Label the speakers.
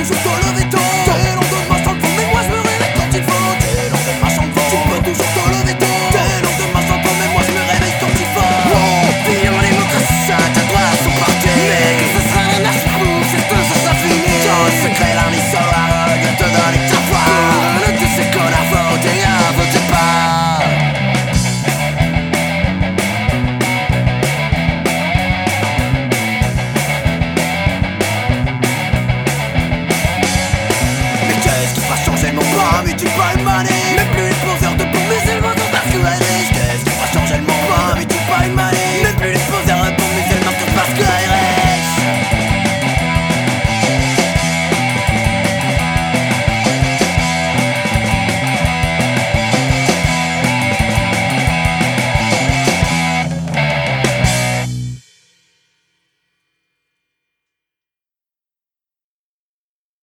Speaker 1: toujours te lever tôt. T'es lendemain sans le fond, mais moi je me réveille quand il faut. T'es lendemain sans le fond, tu peux toujours te lever tôt. T'es lendemain sans le fond, mais moi je me réveille quand il faut. Vivre en démocratie, ça doit se partir. Mais que ce sera l'anarchie, c'est tout ça, ça finit. Dans le secret, l'un des sols.